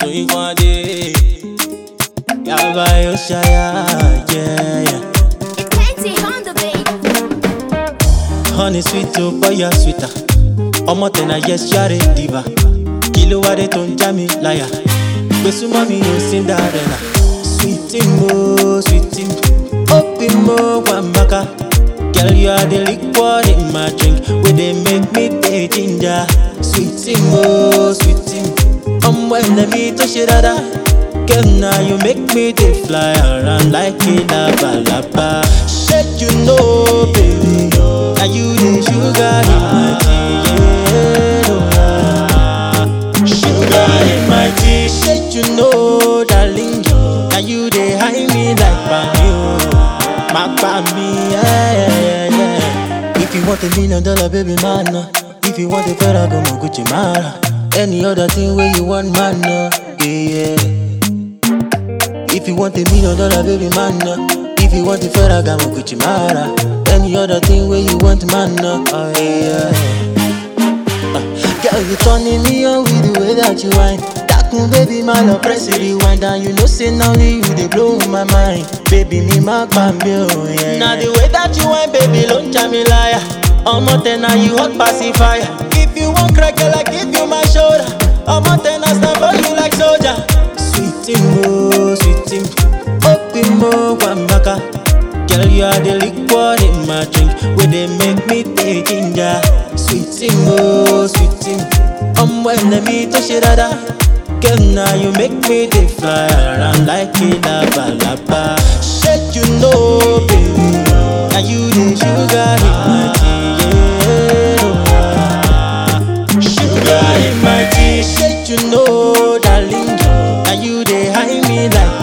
Swing one day. Yaba Yoshaya, yeah. Plenty on the beat. Honey sweet to boy ya sweeter. Omo tena yes share diva. Kilo wade ton jami liar. Besu mami no Cinderella. Sweetie mo, open mo wambaka. Girl you are the liquid in my drink. Where they make me pay ginger. Sweetie mo, when let me touch it other. Girl now you make me dey fly around like a lava. Shit you know baby. Now you the sugar in my tea, yeah. Sugar in my tea. Shit you know darling. Now you the high me like Bambi, Bambi, yeah. If you want $1 million, baby man, if you want a Ferrari, go Gucci Mara. Any other thing where you want, man, yeah. If you want $1 million, baby man, if you want a Ferrari, go Gucci Mara. Any other thing where you want, man, oh yeah. Girl, you turning me on with the way that you whine. Baby, my love, press it, rewind. And you know, say now you they blow my mind. Baby, me my Bambi, oh yeah. Now the way that you whine, baby, don't tell me liar. I'm not now you hot pacifier. If you want crack, girl, I give you my shoulder. I'm not I stand for you like soldier. Sweetie mo, open mo wambaka. Girl, you are the liquid in my drink. Where they make me pay ginger. Sweetie mo, when let me touch it other. Girl, now you make me dey fly around like a lava. Shit, you know, baby. Now you the sugar in my tea, yeah. Sugar in my tea. Shit, you know, darling. Now you the high me like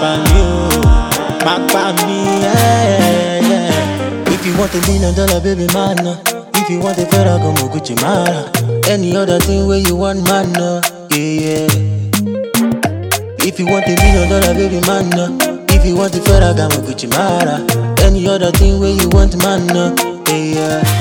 Bambi, yeah. If you want $1 million, baby man, if you want a Ferrari, go Gucci Mara. Any other thing where you want, man, yeah. If you want $1 million, baby man, if you want a Ferrari, go Gucci Mara. Any other thing where you want, man, yeah.